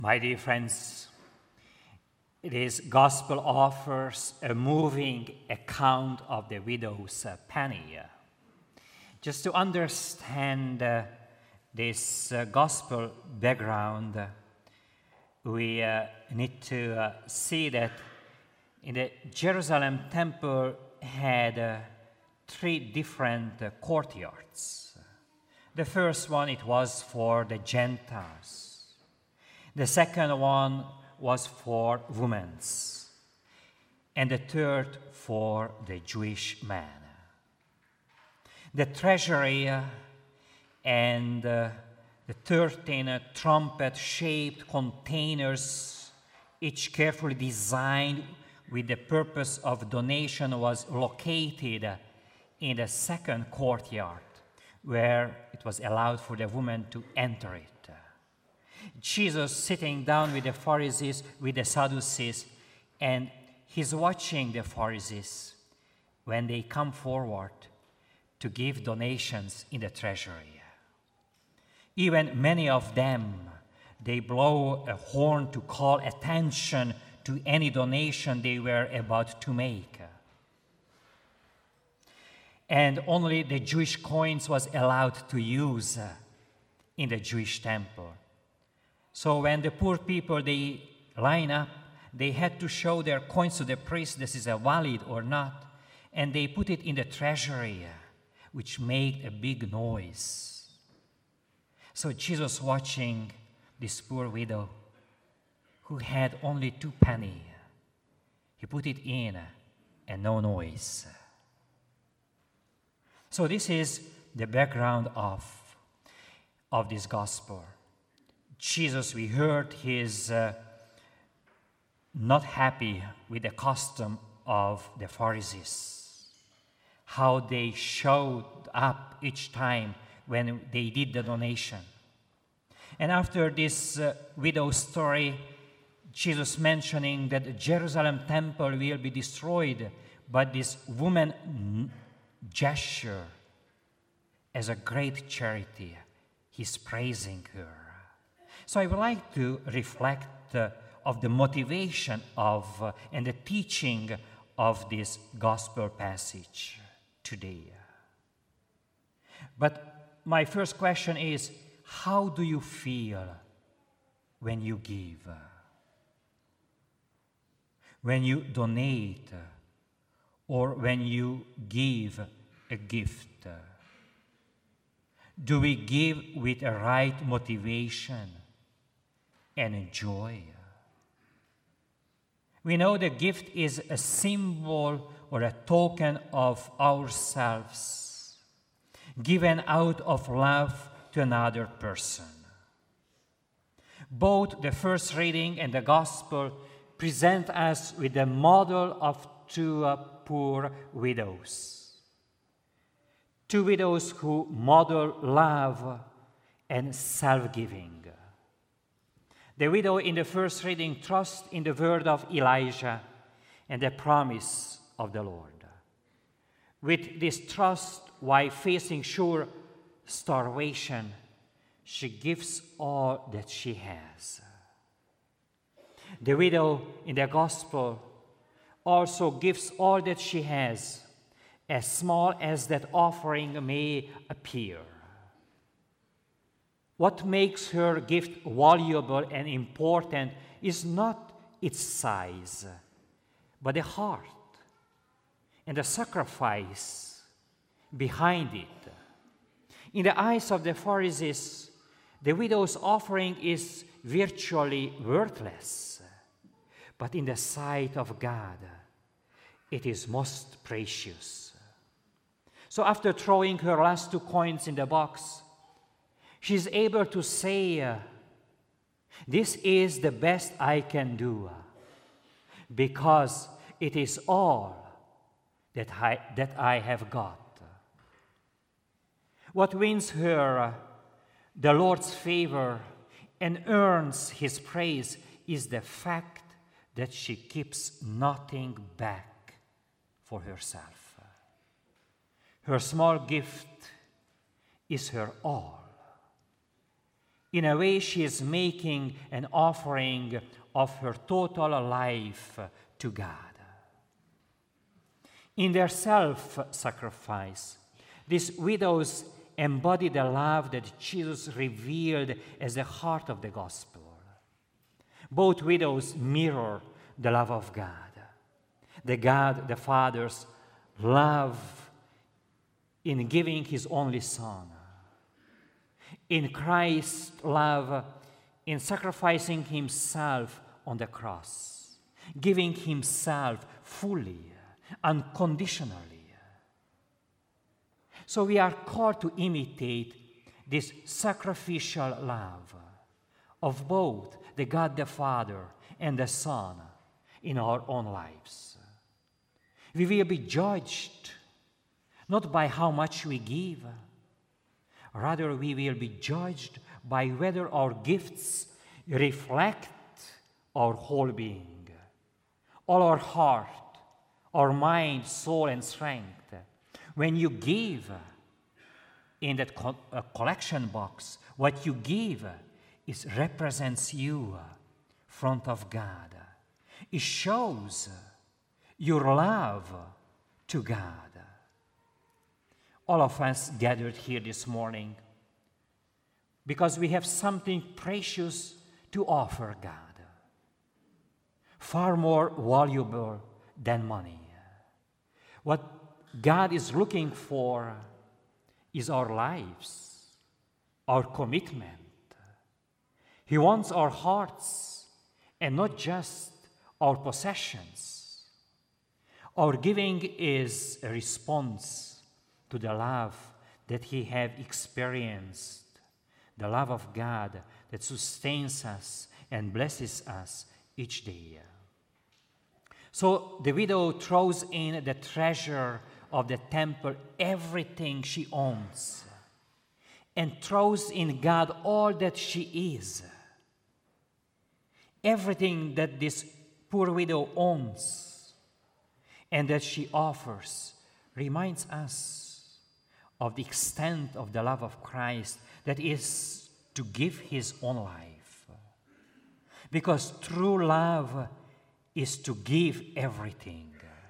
My dear friends, this gospel offers a moving account of the widow's penny. Just to understand this gospel background, we need to see that in the Jerusalem temple had three different courtyards. The first one, it was for the Gentiles. The second one was for women. And the third for the Jewish man. The treasury and the 13 trumpet-shaped containers, each carefully designed with the purpose of donation, was located in the second courtyard, where it was allowed for the woman to enter it. Jesus sitting down with the Pharisees, with the Sadducees, and he's watching the Pharisees when they come forward to give donations in the treasury. Even many of them, they blow a horn to call attention to any donation they were about to make. And only the Jewish coins was allowed to use in the Jewish temple. So when the poor people, they line up, they had to show their coins to the priest, this is valid or not, and they put it in the treasury, which made a big noise. So Jesus watching this poor widow who had only 2 pennies, he put it in and no noise. So this is the background of this gospel. Jesus, we heard, he is not happy with the custom of the Pharisees, how they showed up each time when they did the donation. And after this widow story, Jesus mentioning that the Jerusalem temple will be destroyed, but this woman gesture as a great charity, he's praising her. So I would like to reflect of the motivation of and the teaching of this gospel passage today. But my first question is, how do you feel when you give? When you donate or when you give a gift? Do we give with a right motivation and joy? We know the gift is a symbol or a token of ourselves, given out of love to another person. Both the first reading and the gospel present us with the model of 2 poor widows. 2 widows who model love and self-giving. The widow in the first reading trusts in the word of Elijah and the promise of the Lord. With this trust, while facing sure starvation, she gives all that she has. The widow in the gospel also gives all that she has, as small as that offering may appear. What makes her gift valuable and important is not its size, but the heart and the sacrifice behind it. In the eyes of the Pharisees, the widow's offering is virtually worthless, but in the sight of God, it is most precious. So after throwing her last 2 coins in the box, she is able to say, this is the best I can do, because it is all that I have got. What wins her the Lord's favor and earns his praise is the fact that she keeps nothing back for herself. Her small gift is her all. In a way, she is making an offering of her total life to God. In their self-sacrifice, these widows embody the love that Jesus revealed as the heart of the gospel. Both widows mirror the love of God. The God, the Father's love in giving his only Son. In Christ's love in sacrificing himself on the cross, giving himself fully, unconditionally. So we are called to imitate this sacrificial love of both the God the Father and the Son in our own lives. We will be judged not by how much we give, rather we will be judged by whether our gifts reflect our whole being, all our heart, our mind, soul, and strength. When you give in that collection box, what you give represents you front of God. It shows your love to God. All of us gathered here this morning because we have something precious to offer God, far more valuable than money. What God is looking for is our lives, our commitment. He wants our hearts and not just our possessions. Our giving is a response to the love that he have experienced, the love of God that sustains us and blesses us each day. So the widow throws in the treasure of the temple, everything she owns, and throws in God all that she is. Everything that this poor widow owns and that she offers reminds us of the extent of the love of Christ that is to give his own life. Because true love is to give everything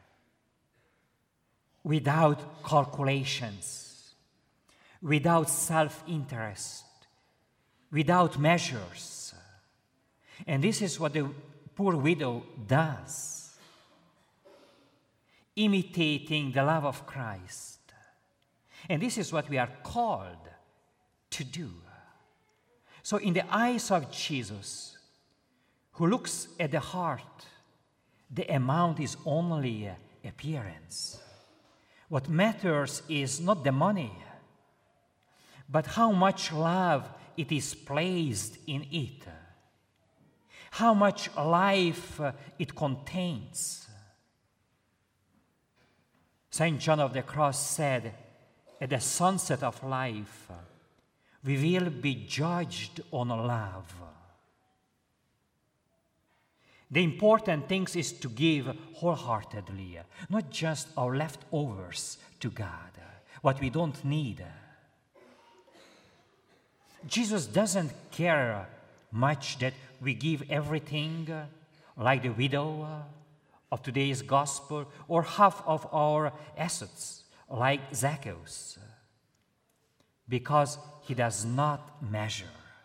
without calculations, without self-interest, without measures. And this is what the poor widow does, imitating the love of Christ. And this is what we are called to do. So in the eyes of Jesus, who looks at the heart, the amount is only appearance. What matters is not the money, but how much love it is placed in it, how much life it contains. St. John of the Cross said, at the sunset of life, we will be judged on love. The important thing is to give wholeheartedly, not just our leftovers to God, what we don't need. Jesus doesn't care much that we give everything, like the widow of today's gospel, or half of our assets, like Zacchaeus, because he does not measure.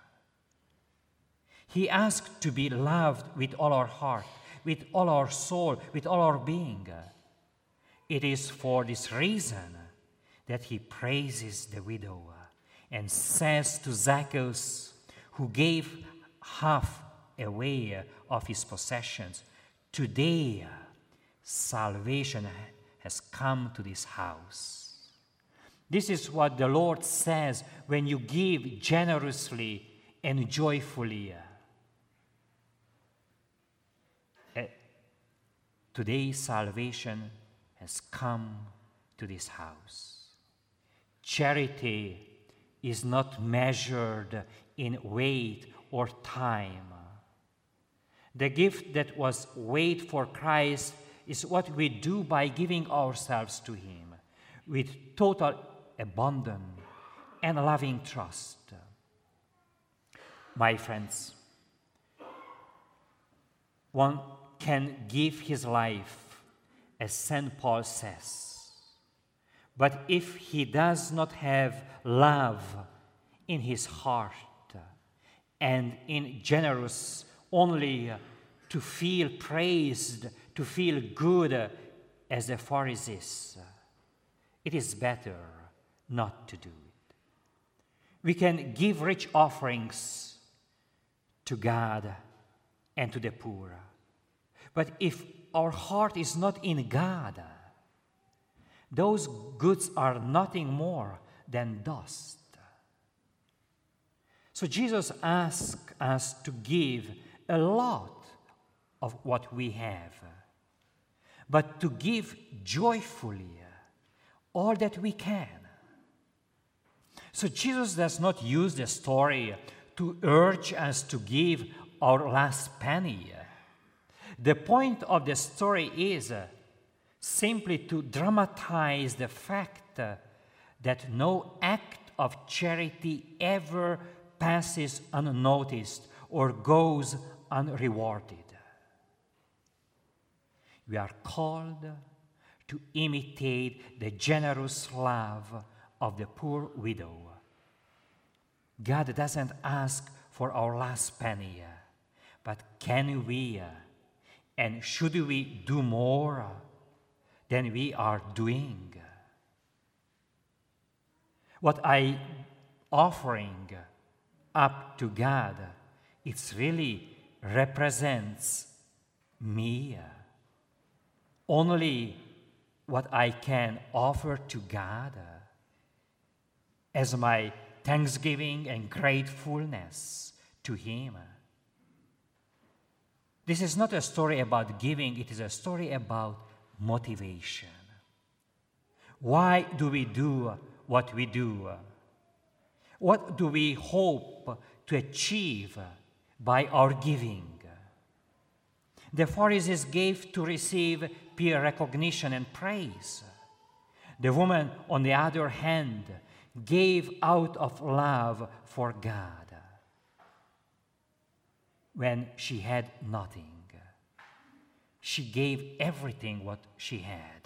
He asked to be loved with all our heart, with all our soul, with all our being. It is for this reason that he praises the widow and says to Zacchaeus, who gave half away of his possessions, today salvation has come to this house. This is what the Lord says when you give generously and joyfully. Today salvation has come to this house. Charity is not measured in weight or time. The gift that was weighed for Christ is what we do by giving ourselves to him with total abandon and loving trust. My friends, one can give his life, as St. Paul says, but if he does not have love in his heart and in generous only to feel praised, to feel good as the Pharisees, it is better not to do it. We can give rich offerings to God and to the poor. But if our heart is not in God, those goods are nothing more than dust. So Jesus asks us to give a lot of what we have, but to give joyfully all that we can. So Jesus does not use the story to urge us to give our last penny. The point of the story is simply to dramatize the fact that no act of charity ever passes unnoticed or goes unrewarded. We are called to imitate the generous love of the poor widow. God doesn't ask for our last penny, but can we and should we do more than we are doing? What I offering up to God, it really represents me. Only what I can offer to God as my thanksgiving and gratefulness to Him. This is not a story about giving, it is a story about motivation. Why do we do what we do? What do we hope to achieve by our giving? The Pharisees gave to receive peer recognition and praise. The woman, on the other hand, gave out of love for God. When she had nothing, she gave everything what she had.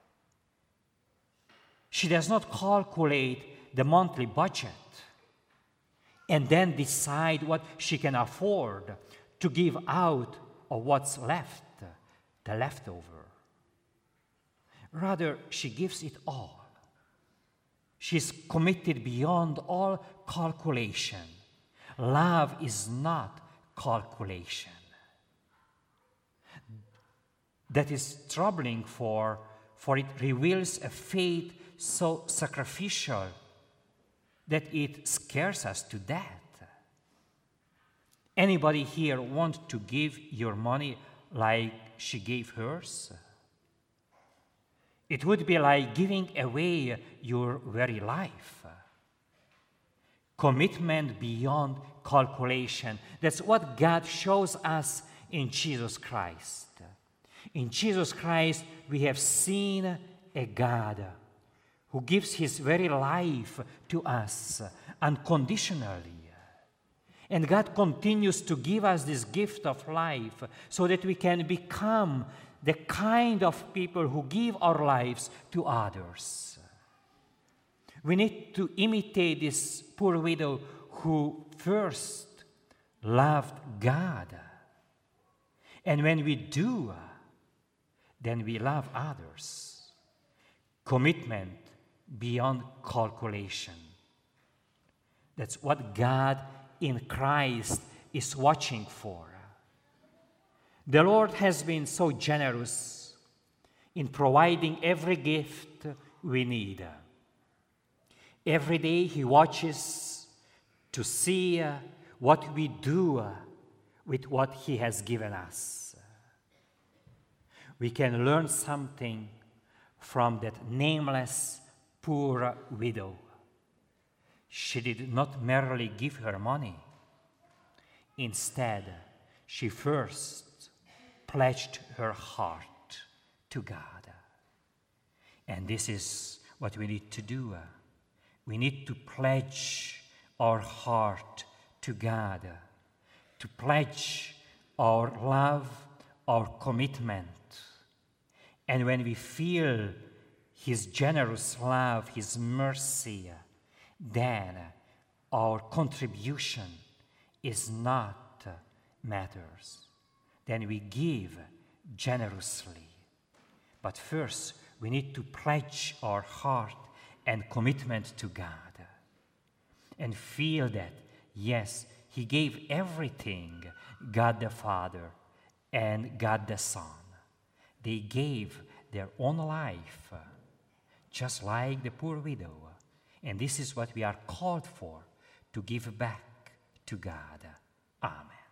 She does not calculate the monthly budget and then decide what she can afford to give out of what's left, the leftover. Rather, she gives it all. She's committed beyond all calculation. Love is not calculation. That is troubling, for it reveals a faith so sacrificial that it scares us to death. Anybody here want to give your money like she gave hers? It would be like giving away your very life. Commitment beyond calculation. That's what God shows us in Jesus Christ. In Jesus Christ, we have seen a God who gives His very life to us unconditionally. And God continues to give us this gift of life so that we can become the kind of people who give our lives to others. We need to imitate this poor widow who first loved God. And when we do, then we love others. Commitment beyond calculation. That's what God in Christ is watching for. The Lord has been so generous in providing every gift we need. Every day He watches to see what we do with what He has given us. We can learn something from that nameless poor widow. She did not merely give her money. Instead, she first pledged her heart to God. And this is what we need to do. We need to pledge our heart to God, to pledge our love, our commitment. And when we feel His generous love, His mercy, then our contribution is not matters. Then we give generously. But first, we need to pledge our heart and commitment to God and feel that, yes, He gave everything, God the Father and God the Son. They gave their own life, just like the poor widow. And this is what we are called for, to give back to God. Amen.